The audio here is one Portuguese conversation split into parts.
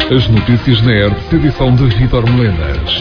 As notícias na ERP, edição de Vítor Melenas.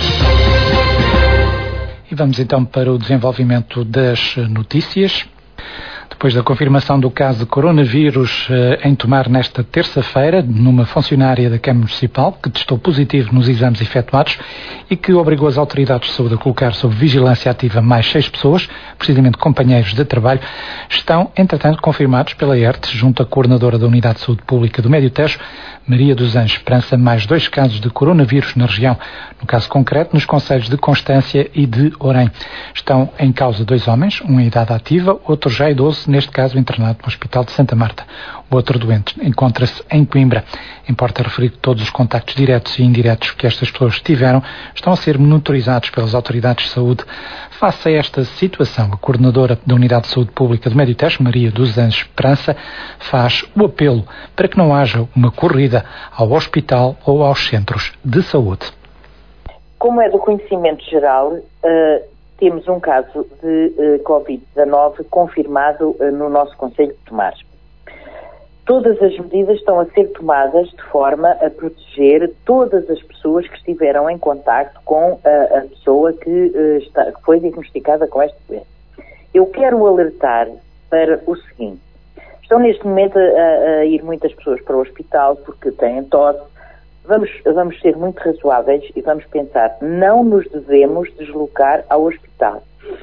E vamos então para o desenvolvimento das notícias. Depois da confirmação do caso de coronavírus em Tomar nesta terça-feira, numa funcionária da Câmara Municipal que testou positivo nos exames efetuados e que obrigou as autoridades de saúde a colocar sob vigilância ativa mais 6 pessoas, precisamente companheiros de trabalho, estão, entretanto, confirmados pela ERTE, junto à coordenadora da Unidade de Saúde Pública do Médio Tejo, Maria dos Anjos Esperança, mais 2 casos de coronavírus na região, no caso concreto nos concelhos de Constância e de Orém. Estão em causa 2 homens, um em idade ativa, outro já idoso, neste caso internado no Hospital de Santa Marta. O outro doente encontra-se em Coimbra. Importa referir que todos os contactos diretos e indiretos que estas pessoas tiveram estão a ser monitorizados pelas autoridades de saúde. Face a esta situação, a coordenadora da Unidade de Saúde Pública do Médio Tejo, Maria dos Anjos Esperança, faz o apelo para que não haja uma corrida ao hospital ou aos centros de saúde. Como é do conhecimento geral, temos um caso de Covid-19 confirmado no nosso concelho de Tomar. Todas as medidas estão a ser tomadas de forma a proteger todas as pessoas que estiveram em contacto com a pessoa que foi diagnosticada com esta doença. Eu quero alertar para o seguinte: estão neste momento a ir muitas pessoas para o hospital porque têm tosse. Vamos ser muito razoáveis e vamos pensar, não nos devemos deslocar ao hospital.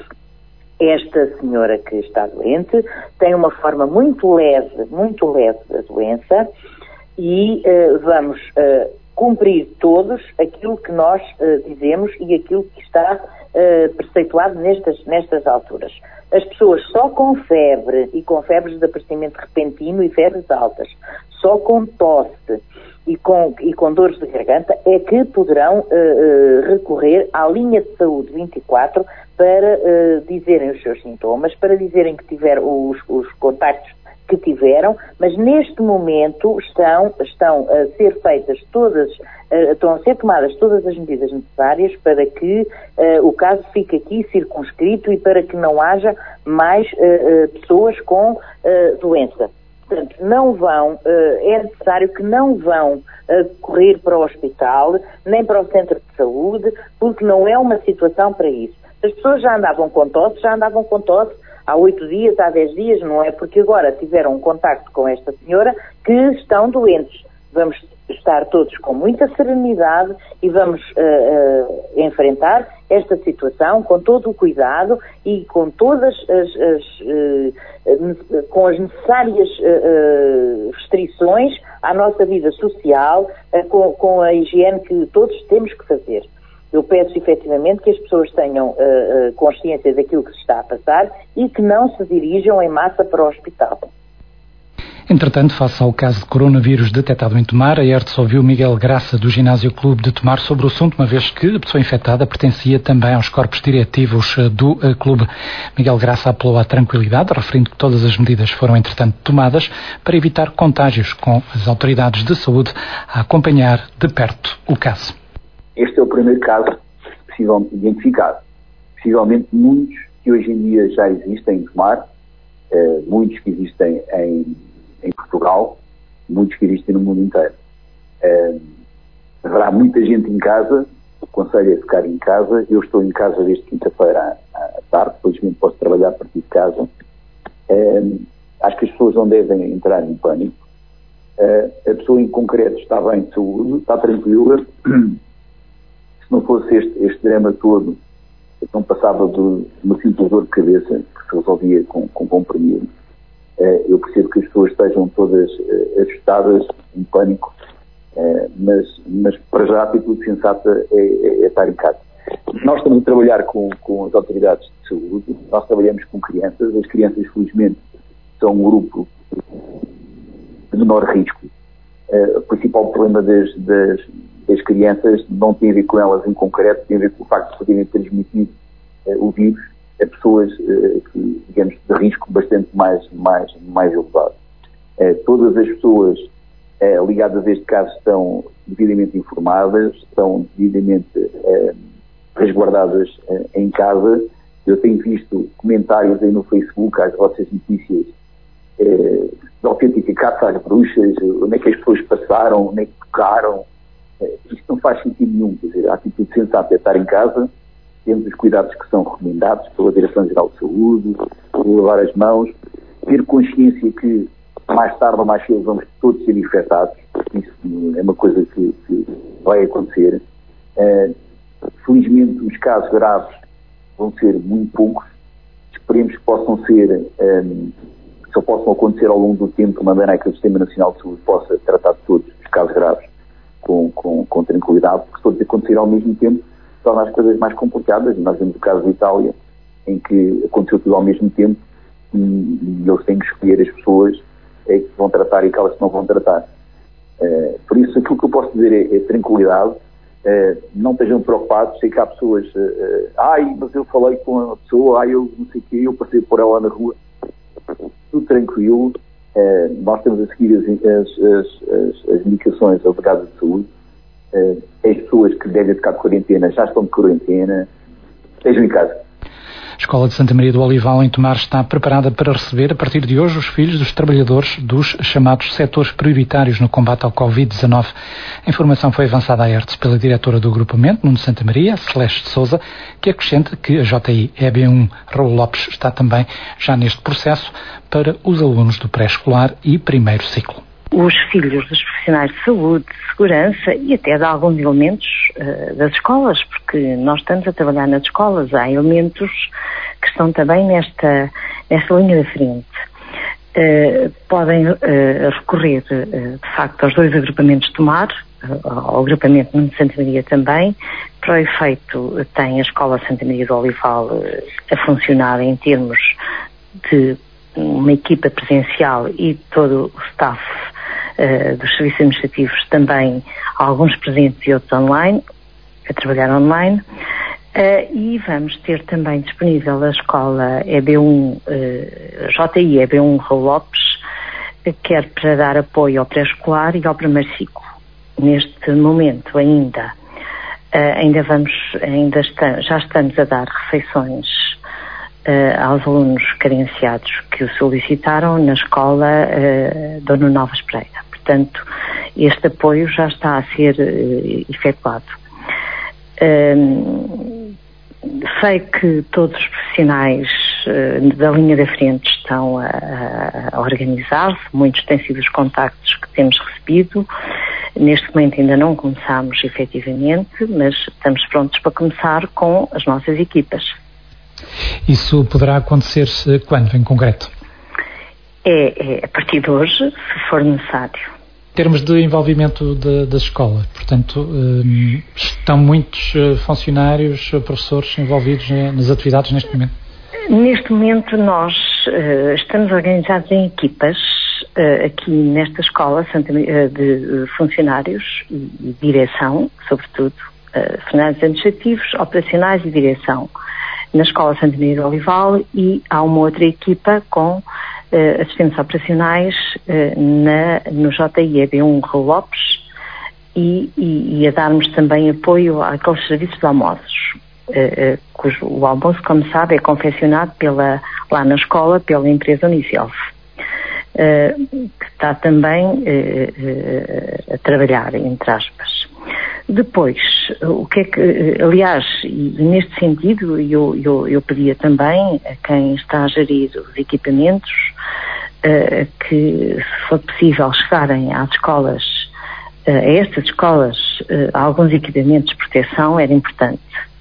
Esta senhora que está doente tem uma forma muito leve da doença e vamos cumprir todos aquilo que nós dizemos e aquilo que está preceituado nestas alturas. As pessoas só com febre e com febres de aparecimento repentino e febres altas, só com tosse e com dores de garganta é que poderão recorrer à linha de saúde 24 para dizerem os seus sintomas, para dizerem que tiveram os contactos que tiveram, mas neste momento estão a ser feitas estão a ser tomadas todas as medidas necessárias para que o caso fique aqui circunscrito e para que não haja mais pessoas com doença. Portanto, é necessário que não vão correr para o hospital, nem para o centro de saúde, porque não é uma situação para isso. As pessoas já andavam com tosse há 8 dias, há 10 dias, não é porque agora tiveram um contacto com esta senhora que estão doentes. Vamos estar todos com muita serenidade e vamos enfrentar esta situação com todo o cuidado e com todas com as necessárias restrições à nossa vida social, com a higiene que todos temos que fazer. Eu peço efetivamente que as pessoas tenham consciência daquilo que se está a passar e que não se dirijam em massa para o hospital. Entretanto, face ao caso de coronavírus detectado em Tomar, a ERTE ouviu Miguel Graça, do Ginásio Clube de Tomar, sobre o assunto, uma vez que a pessoa infectada pertencia também aos corpos diretivos do clube. Miguel Graça apelou à tranquilidade, referindo que todas as medidas foram, entretanto, tomadas para evitar contágios, com as autoridades de saúde a acompanhar de perto o caso. Este é o primeiro caso possivelmente identificado. Possivelmente muitos que hoje em dia já existem em Tomar, muitos que existem em Portugal, muitos que existem no mundo inteiro. Haverá muita gente em casa, o conselho é ficar em casa. Eu estou em casa desde quinta-feira à tarde, felizmente posso trabalhar a partir de casa. Acho que as pessoas não devem entrar em pânico. A pessoa em concreto está bem de saúde, está tranquila. Se não fosse este drama todo, não passava de uma simples dor de cabeça que se resolvia com comprimido. Eu percebo que as pessoas estejam todas assustadas, em pânico, mas para já a atitude sensata é estar em casa. Nós estamos a trabalhar com as autoridades de saúde, nós trabalhamos com crianças. As crianças, felizmente, são um grupo de menor risco. O principal problema das crianças não tem a ver com elas em concreto, tem a ver com o facto de poderem transmitir o vírus a pessoas que, digamos, de risco bastante mais elevado. Todas as pessoas ligadas a este caso estão devidamente informadas, estão devidamente resguardadas em casa. Eu tenho visto comentários aí no Facebook às vossas notícias de autenticar as bruxas, onde é que as pessoas passaram, onde é que tocaram, Isto não faz sentido nenhum, quer dizer, a atitude sensata é estar em casa, temos os cuidados que são recomendados pela Direção-Geral de Saúde, lavar as mãos, ter consciência que mais tarde ou mais cedo vamos todos ser infectados, isso é uma coisa que vai acontecer. Felizmente os casos graves vão ser muito poucos, esperemos que possam ser, só possam acontecer ao longo do tempo, de maneira que o Sistema Nacional de Saúde possa tratar de todos os casos graves com tranquilidade, porque se todos acontecer ao mesmo tempo, torna as coisas mais complicadas. Nós vemos o caso da Itália, em que aconteceu tudo ao mesmo tempo e eles têm que escolher as pessoas que vão tratar e aquelas que não vão tratar. Por isso, aquilo que eu posso dizer é tranquilidade, não estejam preocupados, sei que há pessoas, mas eu falei com a pessoa, eu não sei o quê, eu passei por ela na rua. Tudo tranquilo, nós estamos a seguir as indicações da Brigada de Saúde, as pessoas que devem ficar de quarentena já estão de quarentena, estejam em casa. A Escola de Santa Maria do Olival, em Tomar, está preparada para receber, a partir de hoje, os filhos dos trabalhadores dos chamados setores prioritários no combate ao Covid-19. A informação foi avançada à ERTS pela diretora do agrupamento, Nuno Santa Maria, Celeste de Sousa, que acrescenta que a JI EB1 Raul Lopes está também já neste processo para os alunos do pré-escolar e primeiro ciclo. Os filhos dos profissionais de saúde, de segurança e até de alguns elementos das escolas, porque nós estamos a trabalhar nas escolas, há elementos que estão também nesta linha da frente. Podem recorrer, de facto, aos dois agrupamentos de Tomar, ao agrupamento de Santa Maria também. Para o efeito, tem a Escola Santa Maria do Olival a funcionar em termos de uma equipa presencial e todo o staff dos serviços administrativos também, alguns presentes e outros online, a trabalhar online, e vamos ter também disponível a escola EB1, JI EB1 Raul Lopes, quer para dar apoio ao pré-escolar e ao primeiro ciclo. Neste momento já estamos a dar refeições aos alunos carenciados que o solicitaram na escola Dona Nova Espreita. Portanto, este apoio já está a ser efetuado. Sei que todos os profissionais da linha da frente estão a organizar-se, muitos têm sido os contactos que temos recebido. Neste momento ainda não começámos efetivamente, mas estamos prontos para começar com as nossas equipas. Isso poderá acontecer quando, em concreto? É a partir de hoje, se for necessário. Em termos de envolvimento da escola, portanto, estão muitos funcionários, professores envolvidos nas atividades neste momento? Neste momento nós estamos organizados em equipas aqui nesta escola de funcionários e direção, sobretudo, funcionários administrativos, operacionais e direção, na Escola Santa Maria do Olival, e há uma outra equipa com assistentes operacionais no JI EB1 Raul Lopes e a darmos também apoio àqueles serviços de almoços, o almoço, como sabe, é confeccionado lá na escola pela empresa Unicelf, que está também a trabalhar, entre aspas. Depois, o que é que, aliás, e neste sentido, eu pedia também a quem está a gerir os equipamentos que, se for possível, chegarem às escolas, a estas escolas, alguns equipamentos de proteção era importante,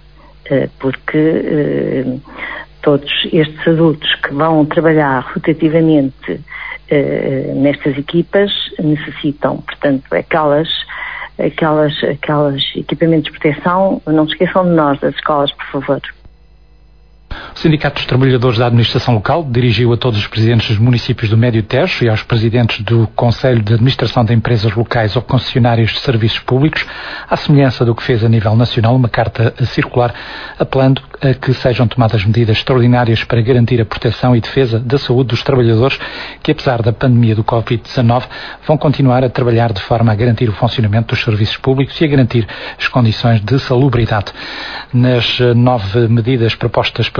porque todos estes adultos que vão trabalhar rotativamente nestas equipas necessitam, portanto, aquelas equipamentos de proteção. Não se esqueçam de nós, das escolas, por favor. O Sindicato dos Trabalhadores da Administração Local dirigiu a todos os presidentes dos municípios do Médio Tejo e aos presidentes do Conselho de Administração de Empresas Locais ou concessionários de serviços públicos, à semelhança do que fez a nível nacional, uma carta circular apelando a que sejam tomadas medidas extraordinárias para garantir a proteção e defesa da saúde dos trabalhadores que, apesar da pandemia do Covid-19, vão continuar a trabalhar de forma a garantir o funcionamento dos serviços públicos e a garantir as condições de salubridade. Nas 9 medidas propostas pelo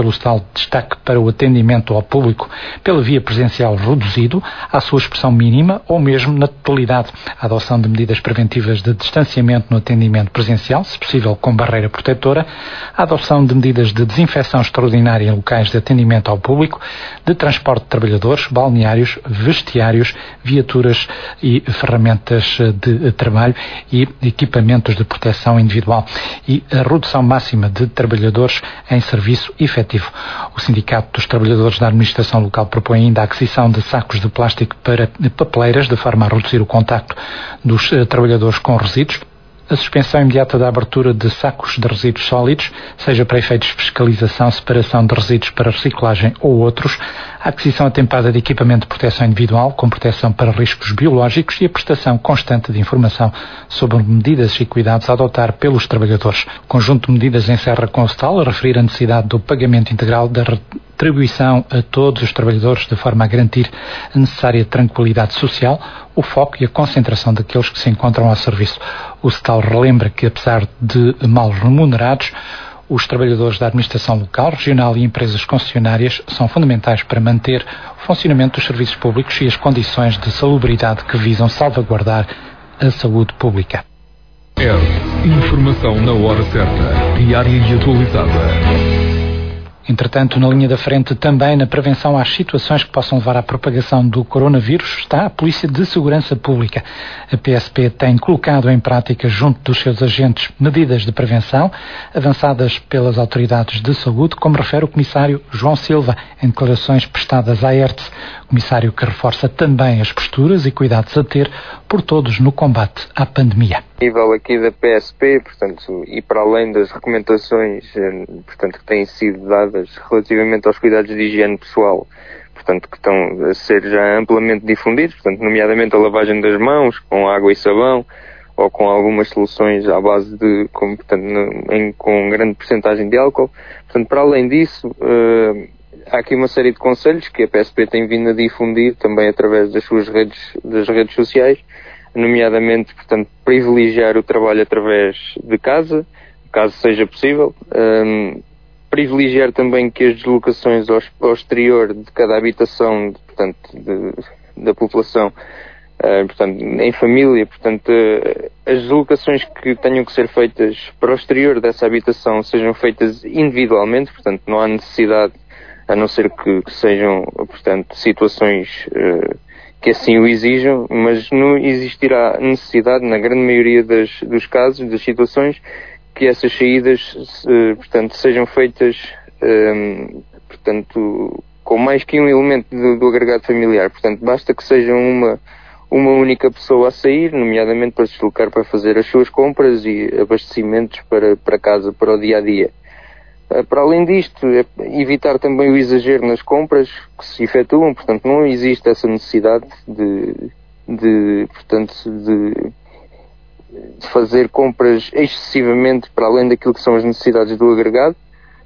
pelo tal destaque para o atendimento ao público pela via presencial reduzido, à sua expressão mínima ou mesmo na totalidade. A adoção de medidas preventivas de distanciamento no atendimento presencial, se possível com barreira protetora, a adoção de medidas de desinfecção extraordinária em locais de atendimento ao público, de transporte de trabalhadores, balneários, vestiários, viaturas e ferramentas de trabalho e equipamentos de proteção individual e a redução máxima de trabalhadores em serviço efetivo. O Sindicato dos Trabalhadores da Administração Local propõe ainda a aquisição de sacos de plástico para papeleiras, de forma a reduzir o contacto dos trabalhadores com resíduos, a suspensão imediata da abertura de sacos de resíduos sólidos, seja para efeitos de fiscalização, separação de resíduos para reciclagem ou outros, a aquisição atempada de equipamento de proteção individual com proteção para riscos biológicos e a prestação constante de informação sobre medidas e cuidados a adotar pelos trabalhadores. O conjunto de medidas encerra com o STAL a referir a necessidade do pagamento integral da retribuição a todos os trabalhadores de forma a garantir a necessária tranquilidade social, o foco e a concentração daqueles que se encontram ao serviço. O STAL relembra que, apesar de mal remunerados, os trabalhadores da administração local, regional e empresas concessionárias são fundamentais para manter o funcionamento dos serviços públicos e as condições de salubridade que visam salvaguardar a saúde pública. Informação na hora certa, diária e atualizada. Entretanto, na linha da frente, também na prevenção às situações que possam levar à propagação do coronavírus, está a Polícia de Segurança Pública. A PSP tem colocado em prática, junto dos seus agentes, medidas de prevenção avançadas pelas autoridades de saúde, como refere o Comissário João Silva, em declarações prestadas à ERTE. Comissário que reforça também as posturas e cuidados a ter por todos no combate à pandemia. A nível aqui da PSP, portanto, e para além das recomendações, portanto, que têm sido dadas relativamente aos cuidados de higiene pessoal, portanto, que estão a ser já amplamente difundidos, portanto, nomeadamente a lavagem das mãos com água e sabão, ou com algumas soluções à base de, com grande percentagem de álcool. Portanto, para além disso, há aqui uma série de conselhos que a PSP tem vindo a difundir também através das suas redes sociais, nomeadamente, portanto, privilegiar o trabalho através de casa, caso seja possível, privilegiar também que as deslocações ao exterior de cada habitação, portanto, da população, portanto, em família, portanto, as deslocações que tenham que ser feitas para o exterior dessa habitação sejam feitas individualmente, portanto, não há necessidade, a não ser que sejam, portanto, situações que assim o exijam, mas não existirá necessidade, na grande maioria dos casos, das situações, que essas saídas, portanto, sejam feitas, portanto, com mais que um elemento do agregado familiar. Portanto, basta que seja uma única pessoa a sair, nomeadamente para se deslocar para fazer as suas compras e abastecimentos para casa, para o dia-a-dia. Para além disto, evitar também o exagero nas compras que se efetuam, portanto, não existe essa necessidade de fazer compras excessivamente para além daquilo que são as necessidades do agregado,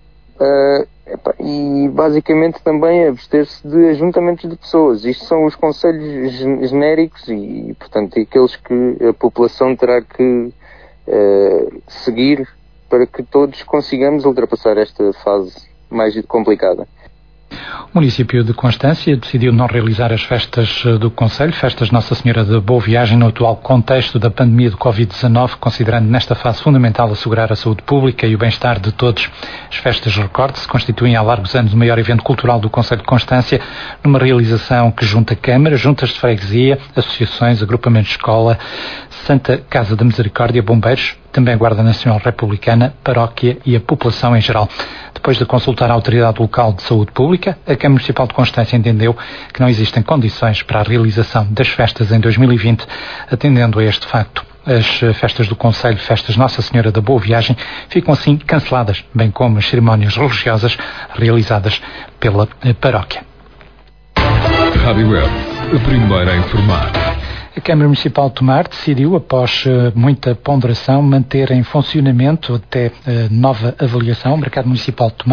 e basicamente também abster-se de ajuntamentos de pessoas. Isto são os conselhos genéricos e, portanto, aqueles que a população terá que seguir para que todos consigamos ultrapassar esta fase mais complicada. O município de Constância decidiu não realizar as festas do Concelho, festas Nossa Senhora da Boa Viagem, no atual contexto da pandemia do Covid-19, considerando nesta fase fundamental assegurar a saúde pública e o bem-estar de todos. As festas, recorde-se, constituem há largos anos o maior evento cultural do Concelho de Constância, numa realização que junta câmaras, juntas de freguesia, associações, agrupamentos de escola, Santa Casa da Misericórdia, bombeiros, também a Guarda Nacional Republicana, paróquia e a população em geral. Depois de consultar a Autoridade Local de Saúde Pública, a Câmara Municipal de Constância entendeu que não existem condições para a realização das festas em 2020, atendendo a este facto. As festas do Concelho, festas Nossa Senhora da Boa Viagem, ficam assim canceladas, bem como as cerimónias religiosas realizadas pela paróquia. Rádio Web, a primeira a informar. A Câmara Municipal de Tomar decidiu, após muita ponderação, manter em funcionamento até nova avaliação o Mercado Municipal de Tomar,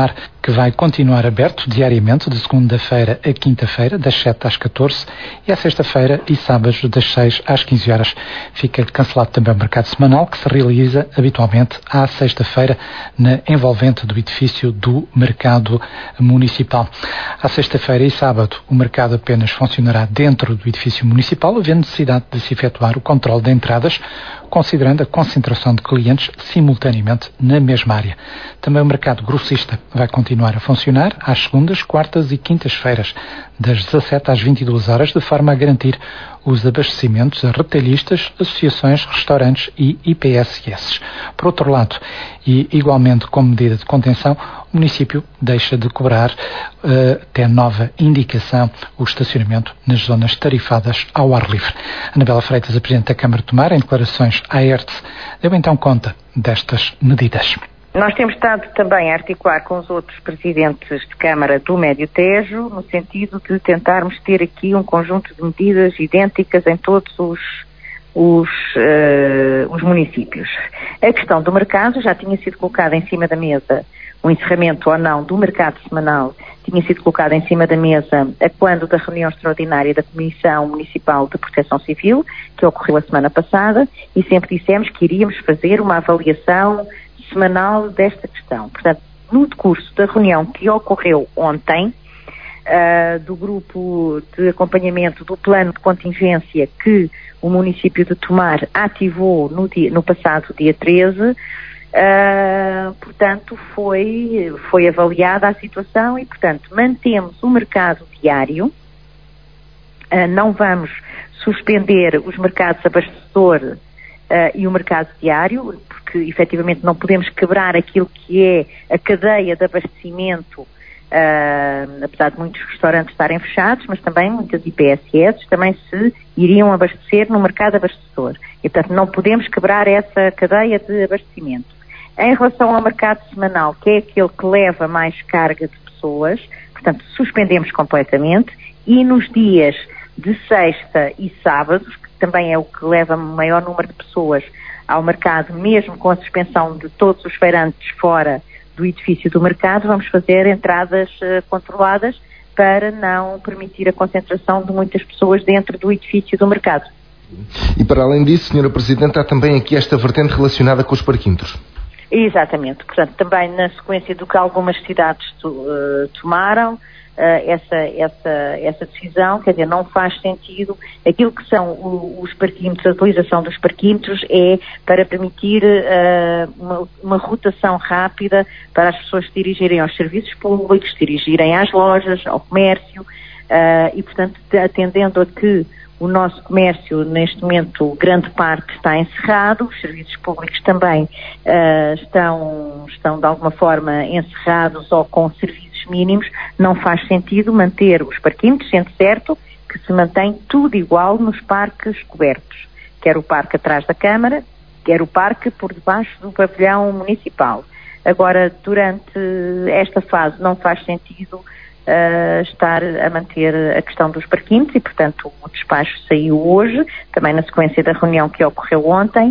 que vai continuar aberto diariamente de segunda-feira a quinta-feira, das 7 às 14, e à sexta-feira e sábados, das 6 às 15 horas. Fica cancelado também o mercado semanal, que se realiza habitualmente à sexta-feira na envolvente do edifício do Mercado Municipal. À sexta-feira e sábado, o mercado apenas funcionará dentro do edifício municipal, havendo necessidade de se efetuar o controle de entradas, considerando a concentração de clientes simultaneamente na mesma área. Também o mercado grossista vai continuar a funcionar às segundas, quartas e quintas-feiras, das 17 às 22 horas, de forma a garantir os abastecimentos a retalhistas, associações, restaurantes e IPSS. Por outro lado, e igualmente como medida de contenção, o município deixa de cobrar, até nova indicação, o estacionamento nas zonas tarifadas ao ar livre. Anabela Freitas, a Presidente da Câmara de Tomar, em declarações à ERTE, deu então conta destas medidas. Nós temos estado também a articular com os outros presidentes de Câmara do Médio Tejo, no sentido de tentarmos ter aqui um conjunto de medidas idênticas em todos os municípios. A questão do mercado já tinha sido colocada em cima da mesa, o encerramento ou não do mercado semanal tinha sido colocado em cima da mesa a quando da reunião extraordinária da Comissão Municipal de Proteção Civil, que ocorreu a semana passada, e sempre dissemos que iríamos fazer uma avaliação semanal desta questão. Portanto, no decurso da reunião que ocorreu ontem, do grupo de acompanhamento do plano de contingência que o município de Tomar ativou no passado dia 13, portanto, foi avaliada a situação e, portanto, mantemos o mercado diário, não vamos suspender os mercados abastecedor e o mercado diário, porque efetivamente não podemos quebrar aquilo que é a cadeia de abastecimento, apesar de muitos restaurantes estarem fechados, mas também muitas IPSS também se iriam abastecer no mercado abastecedor. E, portanto, não podemos quebrar essa cadeia de abastecimento. Em relação ao mercado semanal, que é aquele que leva mais carga de pessoas, portanto, suspendemos completamente, e nos dias de sexta e sábados, que também é o que leva maior número de pessoas ao mercado, mesmo com a suspensão de todos os feirantes fora do edifício do mercado, vamos fazer entradas controladas para não permitir a concentração de muitas pessoas dentro do edifício do mercado. E para além disso, Sra. Presidente, há também aqui esta vertente relacionada com os parquímetros. Exatamente. Portanto, também na sequência do que algumas cidades tomaram, essa decisão, quer dizer, não faz sentido. Aquilo que são os parquímetros, a utilização dos parquímetros é para permitir uma rotação rápida para as pessoas se dirigirem aos serviços públicos, se dirigirem às lojas, ao comércio, e, portanto, atendendo a que o nosso comércio, neste momento, grande parte está encerrado, os serviços públicos também estão de alguma forma encerrados ou com serviços mínimos, não faz sentido manter os parquímetros, sendo certo que se mantém tudo igual nos parques cobertos, quer o parque atrás da Câmara, quer o parque por debaixo do pavilhão municipal. Agora, durante esta fase não faz sentido estar a manter a questão dos parquímetros e, portanto, o despacho saiu hoje, também na sequência da reunião que ocorreu ontem,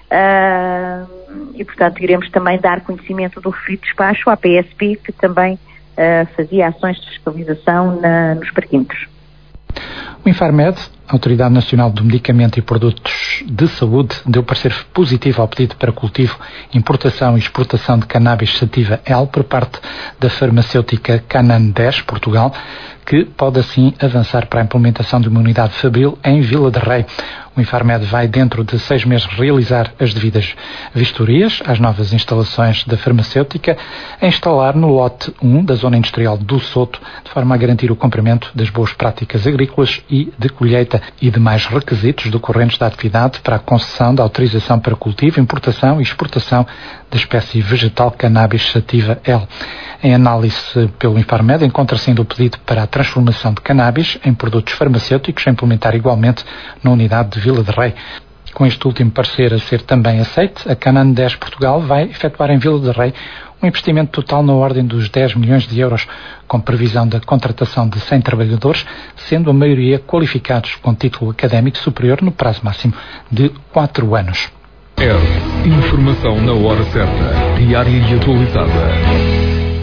e, portanto, iremos também dar conhecimento do referido despacho à PSP, que também fazia ações de fiscalização nos parquímetros. O Infarmed, Autoridade Nacional do Medicamento e Produtos de Saúde, deu parecer positivo ao pedido para cultivo, importação e exportação de cannabis sativa L por parte da farmacêutica Canan 10, Portugal, que pode assim avançar para a implementação de uma unidade fabril em Vila de Rei. O Infarmed vai, dentro de 6 meses, realizar as devidas vistorias às novas instalações da farmacêutica, a instalar no lote 1 da Zona Industrial do Soto, de forma a garantir o cumprimento das boas práticas agrícolas e de colheita e demais requisitos decorrentes da atividade para a concessão da autorização para cultivo, importação e exportação da espécie vegetal cannabis sativa L. Em análise pelo Infarmed, encontra-se ainda o pedido para a transformação de cannabis em produtos farmacêuticos a implementar igualmente na unidade de Vila de Rei. Com este último parecer a ser também aceite, a Canan 10 Portugal vai efetuar em Vila de Rei um investimento total na ordem dos 10 milhões de euros, com previsão da contratação de 100 trabalhadores, sendo a maioria qualificados com título académico superior no prazo máximo de 4 anos. Informação na hora certa, diária e atualizada.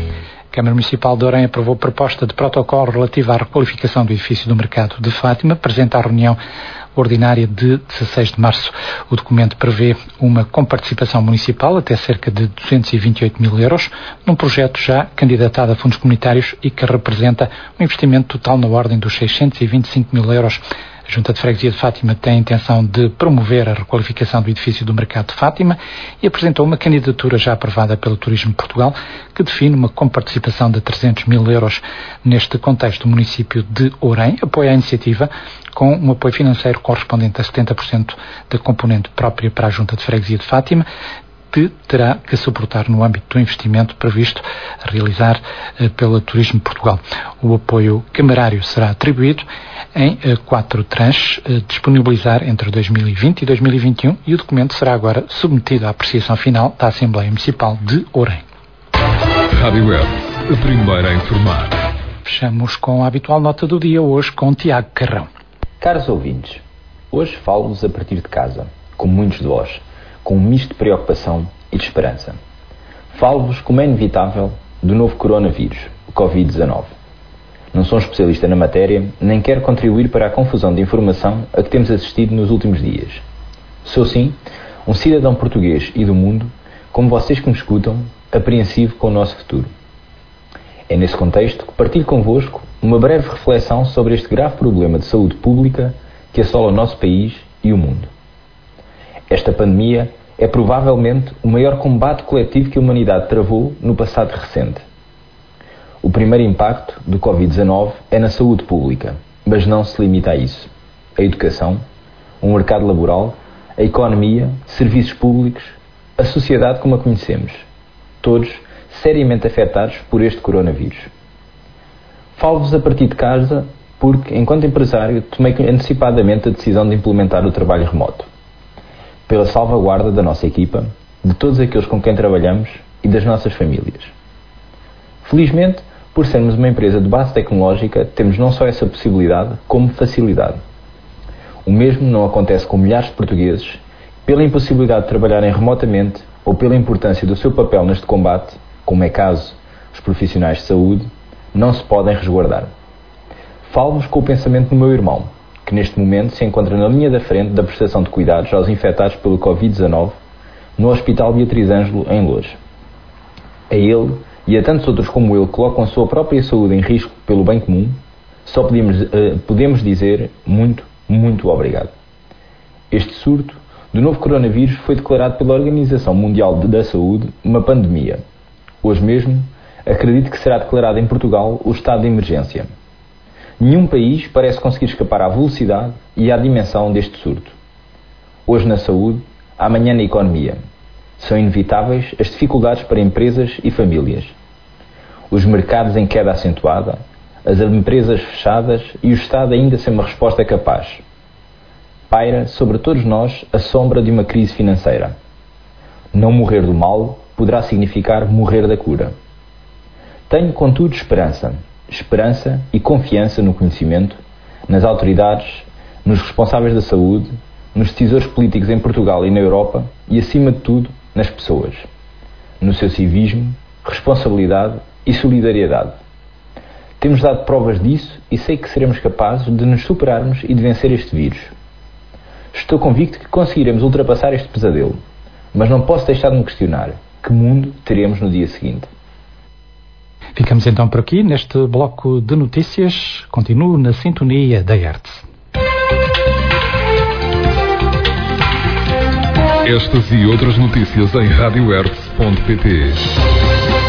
A Câmara Municipal de Orem aprovou proposta de protocolo relativa à requalificação do edifício do Mercado de Fátima, presente à reunião ordinária de 16 de março. O documento prevê uma comparticipação municipal até cerca de 228 mil euros, num projeto já candidatado a fundos comunitários e que representa um investimento total na ordem dos 625 mil euros. A Junta de Freguesia de Fátima tem a intenção de promover a requalificação do edifício do Mercado de Fátima e apresentou uma candidatura já aprovada pelo Turismo Portugal que define uma comparticipação de 300 mil euros. Neste contexto, o município de Orem apoia a iniciativa com um apoio financeiro correspondente a 70% da componente própria para a Junta de Freguesia de Fátima, que terá que suportar no âmbito do investimento previsto a realizar pela Turismo Portugal. O apoio camarário será atribuído em 4 tranches, disponibilizar entre 2020 e 2021, e o documento será agora submetido à apreciação final da Assembleia Municipal de Orem. Rádio Web, a primeira a informar. Fechamos com a habitual nota do dia, hoje com Tiago Carrão. Caros ouvintes, hoje falo-vos a partir de casa, como muitos de vós, com um misto de preocupação e de esperança. Falo-vos, como é inevitável, do novo coronavírus, o Covid-19. Não sou um especialista na matéria, nem quero contribuir para a confusão de informação a que temos assistido nos últimos dias. Sou, sim, um cidadão português e do mundo, como vocês que me escutam, apreensivo com o nosso futuro. É nesse contexto que partilho convosco uma breve reflexão sobre este grave problema de saúde pública que assola o nosso país e o mundo. Esta pandemia é provavelmente o maior combate coletivo que a humanidade travou no passado recente. O primeiro impacto do Covid-19 é na saúde pública, mas não se limita a isso. A educação, o mercado laboral, a economia, serviços públicos, a sociedade como a conhecemos, todos seriamente afetados por este coronavírus. Falo-vos a partir de casa porque, enquanto empresário, tomei antecipadamente a decisão de implementar o trabalho remoto, pela salvaguarda da nossa equipa, de todos aqueles com quem trabalhamos e das nossas famílias. Felizmente, por sermos uma empresa de base tecnológica, temos não só essa possibilidade, como facilidade. O mesmo não acontece com milhares de portugueses, pela impossibilidade de trabalharem remotamente ou pela importância do seu papel neste combate, como é caso os profissionais de saúde, não se podem resguardar. Falo-vos com o pensamento do meu irmão, que neste momento se encontra na linha da frente da prestação de cuidados aos infectados pelo Covid-19 no Hospital Beatriz Ângelo, em Loures. A ele e a tantos outros como ele que colocam a sua própria saúde em risco pelo bem comum, só podemos dizer muito, muito obrigado. Este surto do novo coronavírus foi declarado pela Organização Mundial da Saúde uma pandemia. Hoje mesmo, acredito que será declarado em Portugal o estado de emergência. Nenhum país parece conseguir escapar à velocidade e à dimensão deste surto. Hoje na saúde, amanhã na economia. São inevitáveis as dificuldades para empresas e famílias. Os mercados em queda acentuada, as empresas fechadas e o Estado ainda sem uma resposta capaz. Paira sobre todos nós a sombra de uma crise financeira. Não morrer do mal poderá significar morrer da cura. Tenho, contudo, esperança e confiança no conhecimento, nas autoridades, nos responsáveis da saúde, nos decisores políticos em Portugal e na Europa e, acima de tudo, nas pessoas, no seu civismo, responsabilidade e solidariedade. Temos dado provas disso e sei que seremos capazes de nos superarmos e de vencer este vírus. Estou convicto que conseguiremos ultrapassar este pesadelo, mas não posso deixar de me questionar que mundo teremos no dia seguinte. Ficamos então por aqui neste bloco de notícias. Continuo na sintonia da Hertz. Estas e outras notícias em radiohertz.pt.